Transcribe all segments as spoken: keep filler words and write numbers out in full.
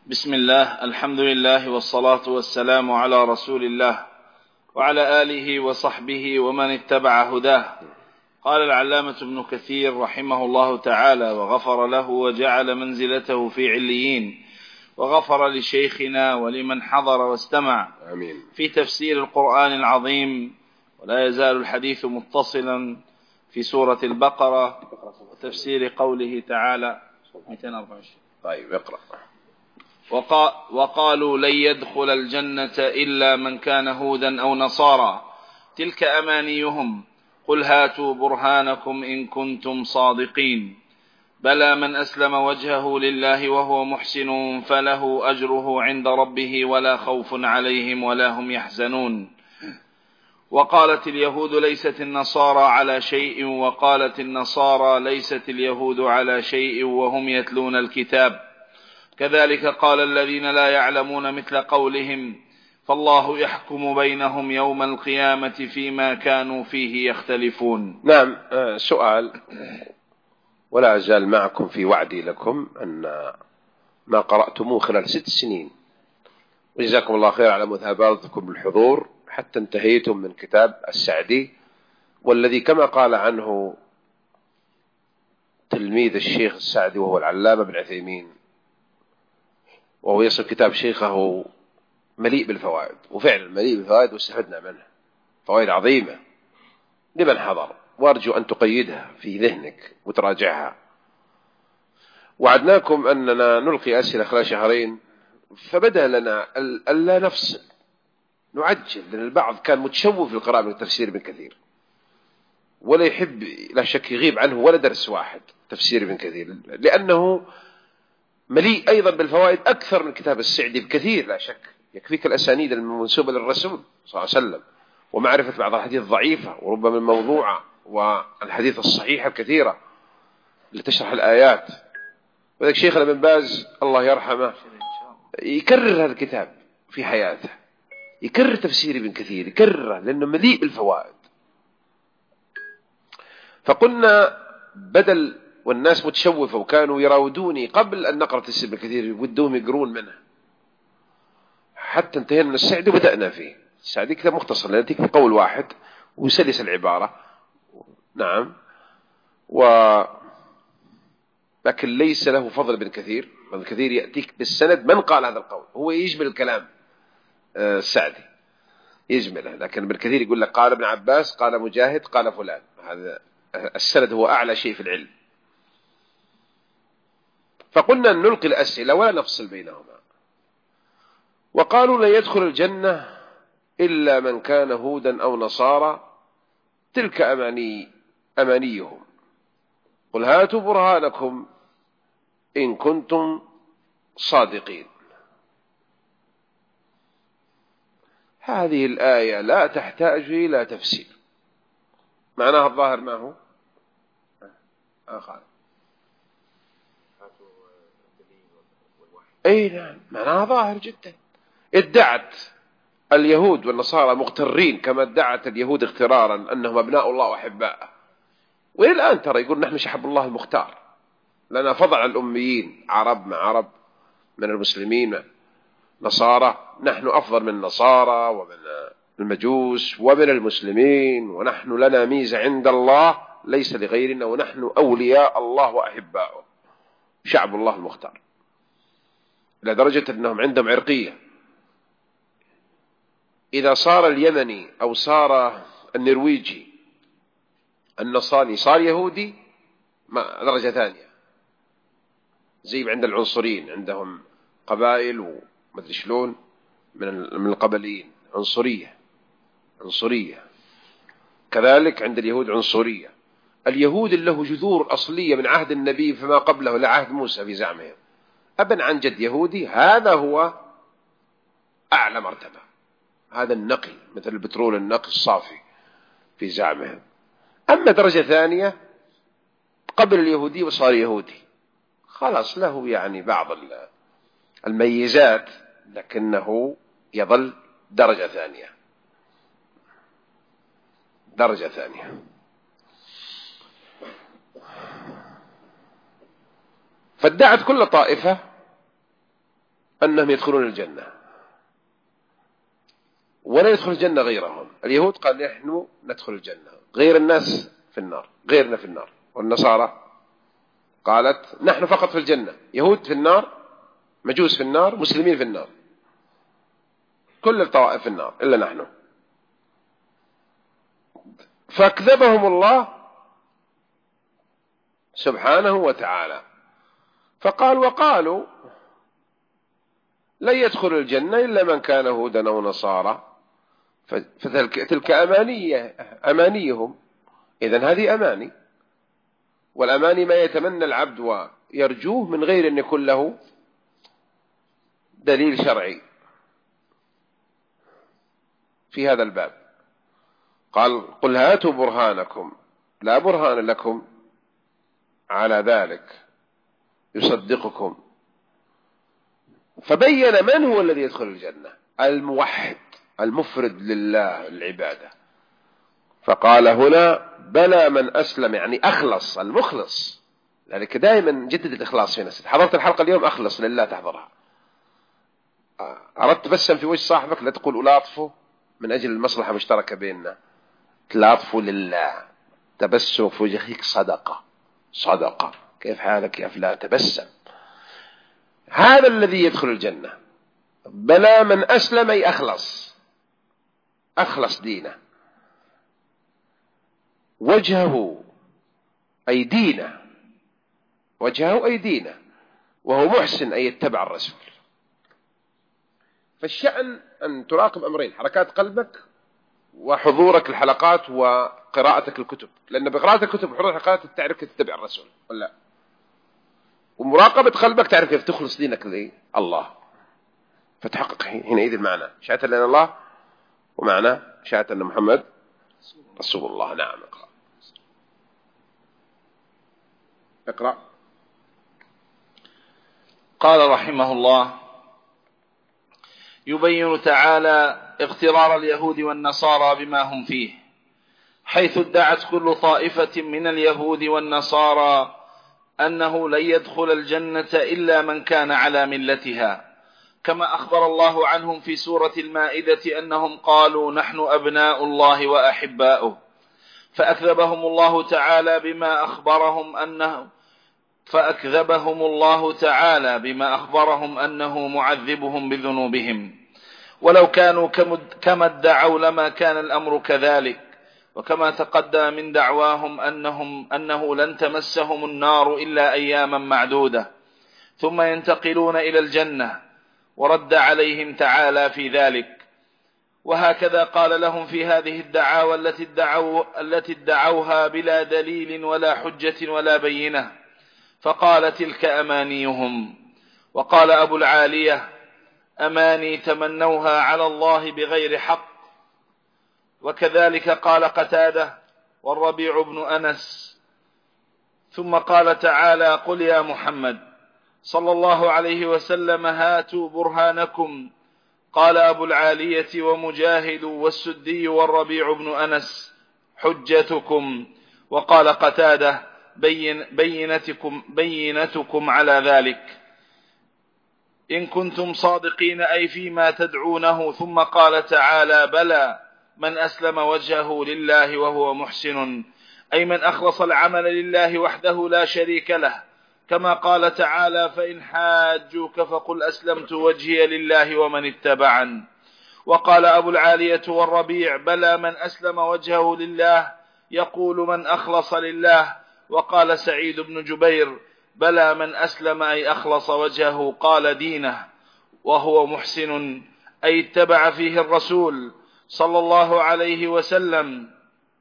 بسم الله، الحمد لله والصلاة والسلام على رسول الله وعلى آله وصحبه ومن اتبع هداه. قال العلامة ابن كثير رحمه الله تعالى وغفر له وجعل منزلته في عليين، وغفر لشيخنا ولمن حضر واستمع آمين. في تفسير القرآن العظيم. ولا يزال الحديث متصلا في سورة البقرة وتفسير قوله تعالى مئتين وأربعة وعشرين. طيب اقرأ. وقالوا لن يدخل الجنة إلا من كان هودا أو نصارى تلك أمانيهم قل هاتوا برهانكم إن كنتم صادقين بلى من أسلم وجهه لله وهو محسن فله أجره عند ربه ولا خوف عليهم ولا هم يحزنون. وقالت اليهود ليست النصارى على شيء وقالت النصارى ليست اليهود على شيء وهم يتلون الكتاب كذلك قال الذين لا يعلمون مثل قولهم فالله يحكم بينهم يوم القيامة فيما كانوا فيه يختلفون. نعم. سؤال، ولا أزال معكم في وعدي لكم أن ما قرأتموه خلال ست سنين، وجزاكم الله خير على مثابرتكم بالحضور حتى انتهيتم من كتاب السعدي، والذي كما قال عنه تلميذ الشيخ السعدي وهو العلامة بن عثيمين، وهو يصف كتاب شيخه مليء بالفوائد، وفعلا مليء بالفوائد واستفدنا منه فوائد عظيمة لمن حضر، وأرجو أن تقيدها في ذهنك وتراجعها. وعدناكم أننا نلقي أسئلة خلال شهرين، فبدأ لنا ألا نفصل نعجل، لأن البعض كان متشوف للقراءة من تفسير ابن كثير ولا يحب لا شك يغيب عنه ولا درس واحد تفسير ابن كثير، لأنه مليء أيضا بالفوائد أكثر من كتاب السعدي بكثير لا شك. يكفيك الأسانيد المنسوبة للرسول صلى الله عليه وسلم، ومعرفة بعض الحديث الضعيفة وربما الموضوعة، والحديث الصحيحة الكثيرة لتشرح الآيات. وذلك شيخنا بن باز الله يرحمه يكرر هذا الكتاب في حياته، يكرر تفسير ابن كثير، يكرره لأنه مليء بالفوائد. فقلنا بدل والناس متشوفة وكانوا يراودوني قبل أن نقرأ تفسير ابن كثير ودهم يقرون منه، حتى انتهينا من السعدي وبدأنا فيه. السعدي كتاب مختصر لأن تكفي قول واحد ويسلس العبارة. نعم. و لكن ليس له فضل ابن كثير. ابن كثير يأتيك بالسند من قال هذا القول، هو يجمل الكلام السعدي يجمله، لكن ابن كثير يقول لك قال ابن عباس قال مجاهد قال فلان. هذا السند هو أعلى شيء في العلم. فقلنا أن نلقي الأسئلة ولا نفصل بينهما. وقالوا لن يدخل الجنة إلا من كان هودا أو نصارى تلك أماني أمانيهم قل هاتوا برهانكم إن كنتم صادقين. هذه الآية لا تحتاج إلى تفسير. معناها الظاهر ما هو آخر. أي نعم، معناها ظاهر جدا. ادعت اليهود والنصارى مغترين كما ادعت اليهود اغترارا أنهم أبناء الله وأحباءه، وإلى الآن ترى يقول نحن شعب الله المختار، لنا فضل الأميين، عرب مع عرب من المسلمين نصارى، نحن أفضل من النصارى ومن المجوس ومن المسلمين، ونحن لنا ميزة عند الله ليس لغيرنا، ونحن أولياء الله وأحباؤه، شعب الله المختار، إلى درجة أنهم عندهم عرقية. إذا صار اليمني أو صار النرويجي النصراني صار يهودي ما درجة ثانية، زي عند العنصريين عندهم قبائل ومدري شلون من القبليين عنصرية عنصرية كذلك عند اليهود عنصرية. اليهود له جذور أصلية من عهد النبي فما قبله لعهد موسى في زعمهم، أبن عن جد يهودي، هذا هو أعلى مرتبة، هذا النقي مثل البترول النقي الصافي في زعمهم. أما درجة ثانية قبل اليهودي وصار يهودي، خلاص له يعني بعض الميزات لكنه يظل درجة ثانية درجة ثانية. فادعت كل طائفة أنهم يدخلون الجنة ولا يدخل الجنة غيرهم. اليهود قال نحن ندخل الجنة، غير الناس في النار، غيرنا في النار. والنصارى قالت نحن فقط في الجنة، يهود في النار، مجوس في النار، مسلمين في النار، كل الطوائف في النار إلا نحن. فأكذبهم الله سبحانه وتعالى، فقال وقالوا لن يدخل الجنة إلا من كان هودا أو نصارى، فتلك أمانية أمانيهم. إذن هذه أماني، والأماني ما يتمنى العبد ويرجوه من غير أن يكون له دليل شرعي في هذا الباب. قال قل هاتوا برهانكم، لا برهان لكم على ذلك يصدقكم. فبين من هو الذي يدخل الجنة، الموحد المفرد لله العبادة. فقال هنا بلى من أسلم، يعني أخلص، المخلص. لذلك دائما جدد الإخلاص في نفسك. حضرت الحلقة اليوم أخلص لله تحضرها. أردت تبسم في وجه صاحبك، لا تقول ألاطفه من أجل المصلحة المشتركة بيننا، تلاطفه لله. تبسم في وجهك صدقة، صدقة. كيف حالك يا فلان؟ تبسم. هذا الذي يدخل الجنة. بلى من أسلم أي أخلص، أخلص دينه، وجهه أي دينه، وجهه أي دينه، وهو محسن أي يتبع الرسول. فالشأن أن تراقب أمرين: حركات قلبك وحضورك الحلقات وقراءتك الكتب، لأن بقراءة الكتب وحضور الحلقات تعرف كيف تتبع الرسول ولا، ومراقبة قلبك تعرف كيف تخلص دينك لله. فتحقق حينئذ المعنى شهادة لأن الله، ومعنى شهادة أن محمد رسول الله. نعم. اقرأ اقرأ. قال رحمه الله: يبين تعالى اغترار اليهود والنصارى بما هم فيه، حيث ادعت كل طائفة من اليهود والنصارى أنه لن يدخل الجنة إلا من كان على ملتها، كما أخبر الله عنهم في سورة المائدة أنهم قالوا نحن أبناء الله وأحباؤه، فأكذبهم الله تعالى بما أخبرهم أنه فأكذبهم الله تعالى بما أخبرهم أنه معذبهم بذنوبهم، ولو كانوا كما ادعوا لما كان الأمر كذلك. وكما تقدم من دعواهم أنهم أنه لن تمسهم النار إلا أياما معدودة ثم ينتقلون إلى الجنة، ورد عليهم تعالى في ذلك. وهكذا قال لهم في هذه الدعاوى التي ادعوا التي ادعوها بلا دليل ولا حجة ولا بينة، فقال تلك أمانيهم. وقال أبو العالية: أماني تمنوها على الله بغير حق. وكذلك قال قتادة والربيع بن أنس. ثم قال تعالى: قل يا محمد صلى الله عليه وسلم هاتوا برهانكم. قال أبو العالية ومجاهد والسدي والربيع بن أنس: حجتكم. وقال قتادة: بين بينتكم, بينتكم على ذلك إن كنتم صادقين، أي فيما تدعونه. ثم قال تعالى: بلى من أسلم وجهه لله وهو محسن، أي من أخلص العمل لله وحده لا شريك له، كما قال تعالى: فإن حاجوك فقل أسلمت وجهي لله ومن اتبعن. وقال أبو العالية والربيع: بلى من أسلم وجهه لله، يقول من أخلص لله. وقال سعيد بن جبير: بلى من أسلم أي أخلص وجهه قال دينه وهو محسن، أي اتبع فيه الرسول صلى الله عليه وسلم.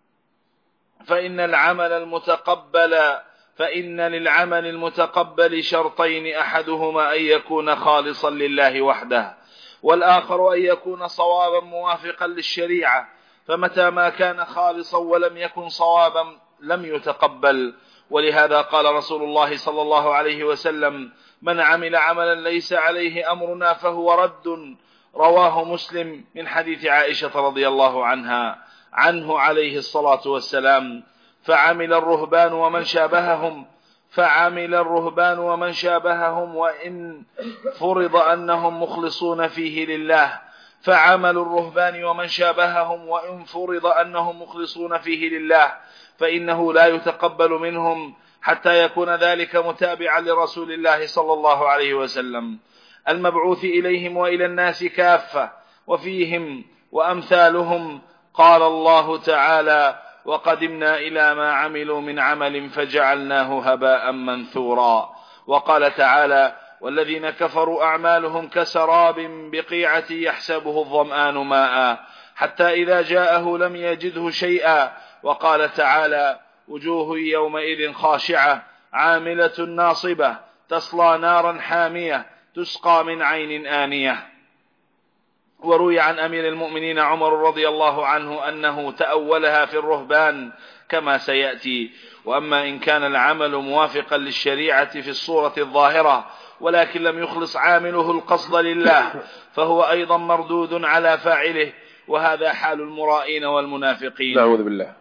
فإن العمل المتقبل فإن للعمل المتقبل شرطين: أحدهما أن يكون خالصا لله وحده، والآخر أن يكون صوابا موافقا للشريعة. فمتى ما كان خالصا ولم يكن صوابا لم يتقبل. ولهذا قال رسول الله صلى الله عليه وسلم: من عمل عملا ليس عليه أمرنا فهو رد. رواه مسلم من حديث عائشة رضي الله عنها عنه عليه الصلاة والسلام. فعمل الرهبان ومن شابههم فعمل الرهبان ومن شابههم وإن فرض أنهم مخلصون فيه لله فعمل الرهبان ومن شابههم وإن فرض أنهم مخلصون فيه لله فإنه لا يتقبل منهم حتى يكون ذلك متابعا لرسول الله صلى الله عليه وسلم المبعوث إليهم وإلى الناس كافة وفيهم وأمثالهم. قال الله تعالى: وقدمنا إلى ما عملوا من عمل فجعلناه هباء منثورا. وقال تعالى: والذين كفروا أعمالهم كسراب بقيعة يحسبه الظمآن ماء حتى إذا جاءه لم يجده شيئا. وقال تعالى: وجوه يومئذ خاشعة عاملة ناصبة تصلى نارا حامية تسقى من عين آنية. وروي عن أمير المؤمنين عمر رضي الله عنه أنه تأولها في الرهبان كما سيأتي. وأما إن كان العمل موافقا للشريعة في الصورة الظاهرة ولكن لم يخلص عامله القصد لله فهو أيضا مردود على فاعله، وهذا حال المرائين والمنافقين. نعوذ بالله.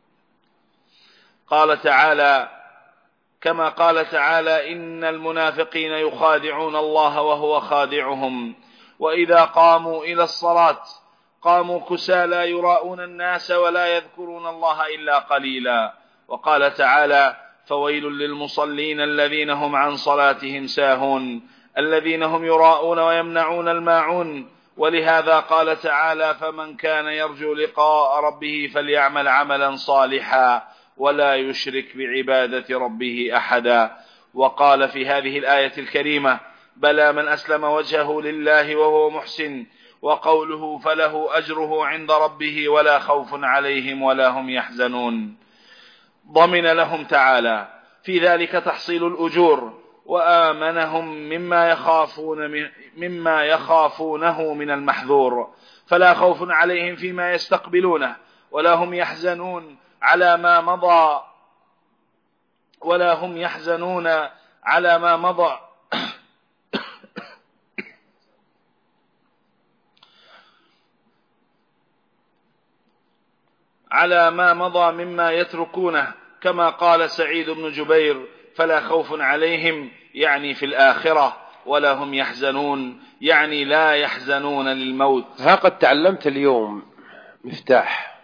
قال تعالى: كما قال تعالى: إن المنافقين يخادعون الله وهو خادعهم وإذا قاموا إلى الصلاة قاموا كسالى يراءون الناس ولا يذكرون الله إلا قليلا. وقال تعالى: فويل للمصلين الذين هم عن صلاتهم ساهون الذين هم يراءون ويمنعون الماعون. ولهذا قال تعالى: فمن كان يرجو لقاء ربه فليعمل عملا صالحا ولا يشرك بعبادة ربه أحدا. وقال في هذه الآية الكريمة: بلى من أسلم وجهه لله وهو محسن. وقوله: فله أجره عند ربه ولا خوف عليهم ولا هم يحزنون، ضمن لهم تعالى في ذلك تحصيل الأجور وآمنهم مما يخافون مما يخافونه من المحذور، فلا خوف عليهم فيما يستقبلونه ولا هم يحزنون على ما مضى ولا هم يحزنون على ما مضى على ما مضى مما يتركونه، كما قال سعيد بن جبير: فلا خوف عليهم يعني في الآخرة ولا هم يحزنون يعني لا يحزنون للموت. ها قد تعلمت اليوم مفتاح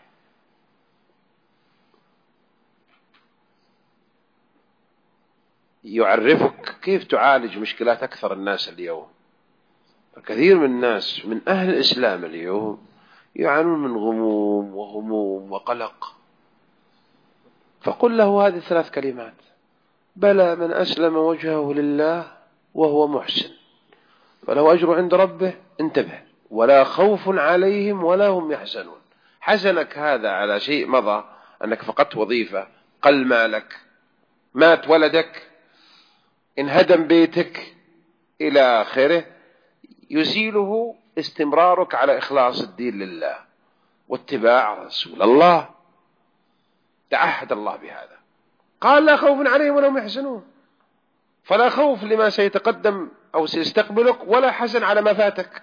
يعرفك كيف تعالج مشكلات أكثر الناس اليوم. كثير من الناس من أهل الإسلام اليوم يعانون من غموم وهموم وقلق، فقل له هذه ثلاث كلمات: بلى من أسلم وجهه لله وهو محسن فله أجر عند ربه، انتبه، ولا خوف عليهم ولا هم يحزنون. حزنك هذا على شيء مضى، أنك فقدت وظيفة، قل مالك، مات ولدك، انهدم بيتك إلى آخره، يزيله استمرارك على إخلاص الدين لله واتباع رسول الله. تعهد الله بهذا، قال: لا خوف عليهم ولا هم يحزنون. فلا خوف لما سيتقدم أو سيستقبلك ولا حزن على ما فاتك.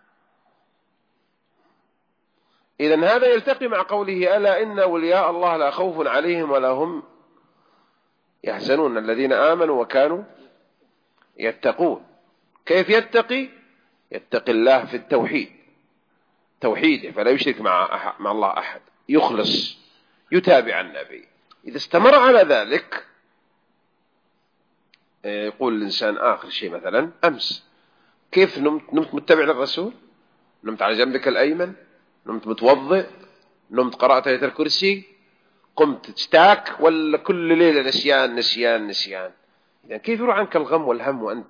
إذن هذا يلتقي مع قوله: ألا إن أولياء الله لا خوف عليهم ولا هم يحزنون الذين آمنوا وكانوا يتقون. كيف يتقي؟ يتقي الله في التوحيد، توحيده، فلا يشرك مع, مع الله أحد، يخلص، يتابع النبي. إذا استمر على ذلك، يقول الإنسان آخر شيء مثلا: أمس كيف نمت؟ نمت متبع للرسول، نمت على جنبك الأيمن، نمت متوضئ، نمت قرأت آية الكرسي، قمت تستاك، ولا كل ليلة نسيان نسيان نسيان؟ إذا كيف يروح عنك الغم والهم وأنت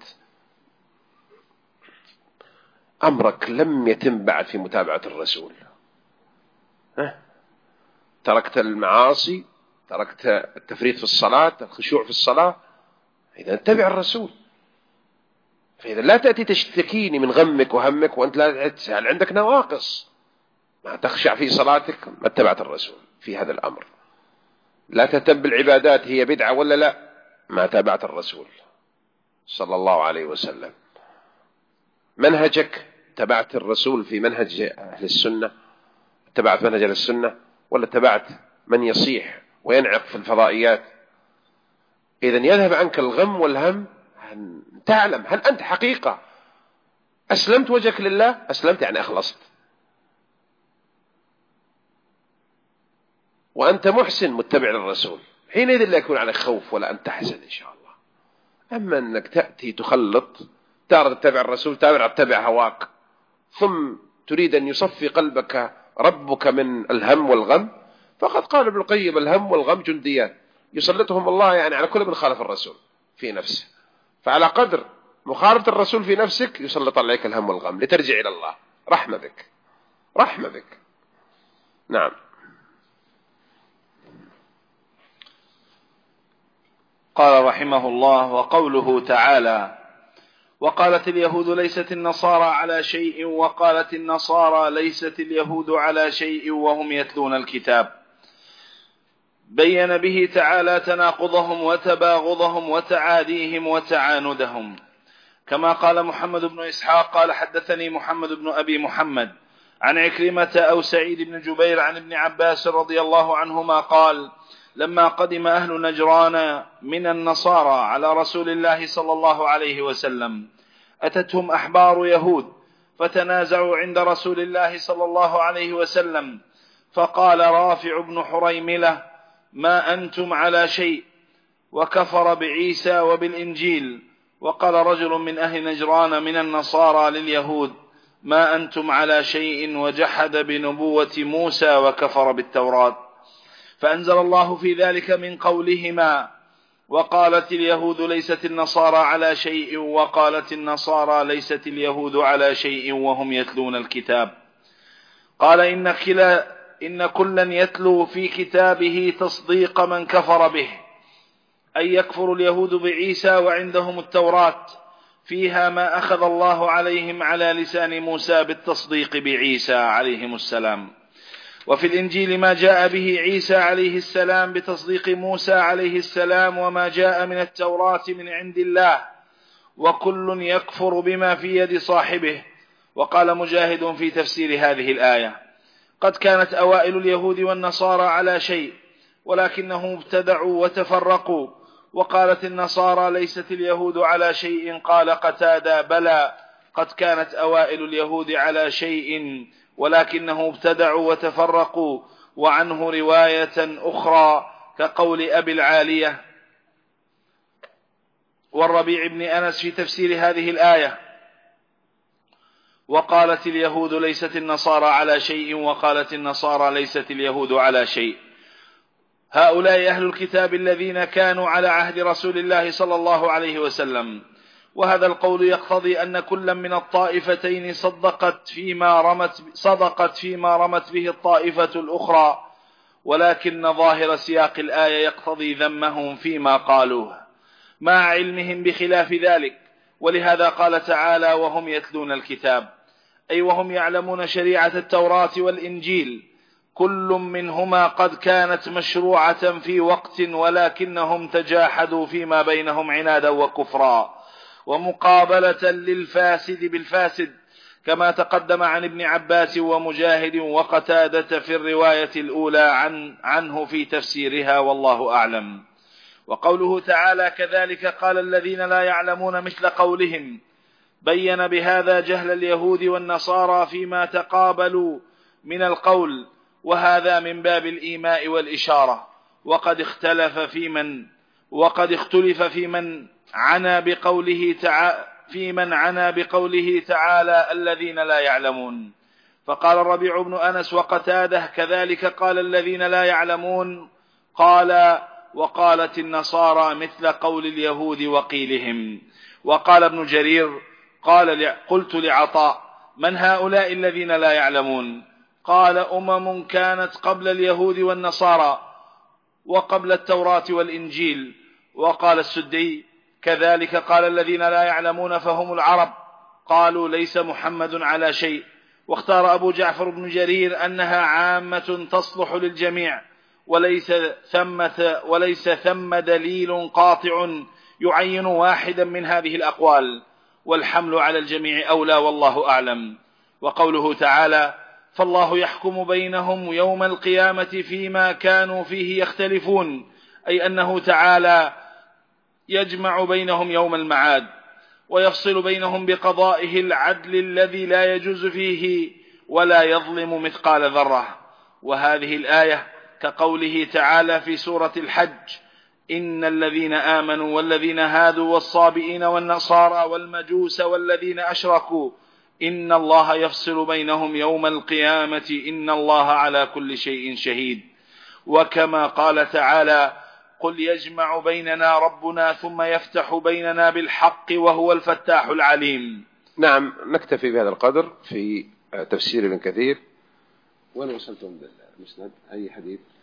أمرك لم يتم بعد في متابعة الرسول؟ ها؟ تركت المعاصي، تركت التفريط في الصلاة، الخشوع في الصلاة. إذا اتبع الرسول. فإذا لا تأتي تشتكيني من غمك وهمك وأنت لا تسأل، عندك نواقص، ما تخشع في صلاتك، ما اتبعت الرسول في هذا الأمر. لا تهتم بالعبادات هي بدعة ولا لا، ما تابعت الرسول صلى الله عليه وسلم. منهجك، تبعت الرسول في منهج أهل السنة، تبعت منهج أهل السنة، ولا تبعت من يصيح وينعق في الفضائيات؟ إذن يذهب عنك الغم والهم، تعلم هل أنت حقيقة أسلمت وجهك لله؟ أسلمت يعني أخلصت، وأنت محسن متبع للرسول، حينئذ لا يكون عليك خوف ولا أن تحزن إن شاء الله. أما أنك تأتي تخلط، تارة تتبع الرسول، تارة تتبع هواك، ثم تريد أن يصفي قلبك ربك من الهم والغم، فقد قال ابن القيم الهم والغم جنديان يسلطهم الله يعني على كل من خالف الرسول في نفسه، فعلى قدر مخالفة الرسول في نفسك يسلط عليك الهم والغم لترجع إلى الله، رحمة بك، رحمة بك. نعم. قال رحمه الله: وقوله تعالى: وقالت اليهود ليست النصارى على شيء وقالت النصارى ليست اليهود على شيء وهم يتلون الكتاب، بين به تعالى تناقضهم وتباغضهم وتعاديهم وتعاندهم، كما قال محمد بن إسحاق قال حدثني محمد بن أبي محمد عن عكرمة أو سعيد بن جبير عن ابن عباس رضي الله عنهما قال: لما قدم أهل نجران من النصارى على رسول الله صلى الله عليه وسلم أتتهم أحبار يهود فتنازعوا عند رسول الله صلى الله عليه وسلم، فقال رافع بن حريملة: ما أنتم على شيء، وكفر بعيسى وبالإنجيل. وقال رجل من أهل نجران من النصارى لليهود: ما أنتم على شيء، وجحد بنبوة موسى وكفر بالتوراة. فأنزل الله في ذلك من قولهما: وقالت اليهود ليست النصارى على شيء وقالت النصارى ليست اليهود على شيء وهم يتلون الكتاب. قال: إن, كلا إن كلا يتلو في كتابه تصديق من كفر به، أي يكفر اليهود بعيسى وعندهم التوراة فيها ما أخذ الله عليهم على لسان موسى بالتصديق بعيسى عليهم السلام، وفي الإنجيل ما جاء به عيسى عليه السلام بتصديق موسى عليه السلام وما جاء من التوراة من عند الله، وكل يكفر بما في يد صاحبه. وقال مجاهد في تفسير هذه الآية: قد كانت أوائل اليهود والنصارى على شيء ولكنهم ابتدعوا وتفرقوا. وقالت النصارى ليست اليهود على شيء. قال قتادة: بلى، قد كانت أوائل اليهود على شيء ولكنهم ابتدعوا وتفرقوا. وعنه رواية أخرى كقول أبي العالية والربيع بن أنس في تفسير هذه الآية: وقالت اليهود ليست النصارى على شيء وقالت النصارى ليست اليهود على شيء. هؤلاء أهل الكتاب الذين كانوا على عهد رسول الله صلى الله عليه وسلم. وهذا القول يقتضي أن كل من الطائفتين صدقت فيما رمت, صدقت فيما رمت به الطائفة الأخرى، ولكن ظاهر سياق الآية يقتضي ذمهم فيما قالوه مع علمهم بخلاف ذلك. ولهذا قال تعالى: وهم يتلون الكتاب، أي وهم يعلمون شريعة التوراة والإنجيل، كل منهما قد كانت مشروعة في وقت ولكنهم تجاحدوا فيما بينهم عنادا وكفرا ومقابلة للفاسد بالفاسد، كما تقدم عن ابن عباس ومجاهد وقتادة في الرواية الأولى عن عنه في تفسيرها، والله أعلم. وقوله تعالى: كذلك قال الذين لا يعلمون مثل قولهم، بين بهذا جهل اليهود والنصارى فيما تقابلوا من القول، وهذا من باب الإيماء والإشارة. وقد اختلف في من وقد اختلف في من عنا بقوله تعالى في من عنا بقوله تعالى الذين لا يعلمون. فقال الربيع بن أنس وقتاده: كذلك قال الذين لا يعلمون. قال: وقالت النصارى مثل قول اليهود وقيلهم. وقال ابن جرير: قال قلت لعطاء: من هؤلاء الذين لا يعلمون؟ قال: أمم كانت قبل اليهود والنصارى وقبل التوراة والإنجيل. وقال السدي: كذلك قال الذين لا يعلمون فهم العرب. قالوا: ليس محمد على شيء. واختار أبو جعفر بن جرير أنها عامة تصلح للجميع، وليس ثمة وليس ثم دليل قاطع يعين واحدا من هذه الأقوال، والحمل على الجميع أولى، والله أعلم. وقوله تعالى: فالله يحكم بينهم يوم القيامة فيما كانوا فيه يختلفون، أي أنه تعالى يجمع بينهم يوم المعاد ويفصل بينهم بقضائه العدل الذي لا يجوز فيه ولا يظلم مثقال ذرة. وهذه الآية كقوله تعالى في سورة الحج: إن الذين آمنوا والذين هادوا والصابئين والنصارى والمجوس والذين أشركوا إن الله يفصل بينهم يوم القيامة إن الله على كل شيء شهيد. وكما قال تعالى: قل يجمع بيننا ربنا ثم يفتح بيننا بالحق وهو الفتاح العليم. نعم، نكتفي بهذا القدر في تفسير ابن كثير. وين وصلتم بالمسند؟ أي حديث؟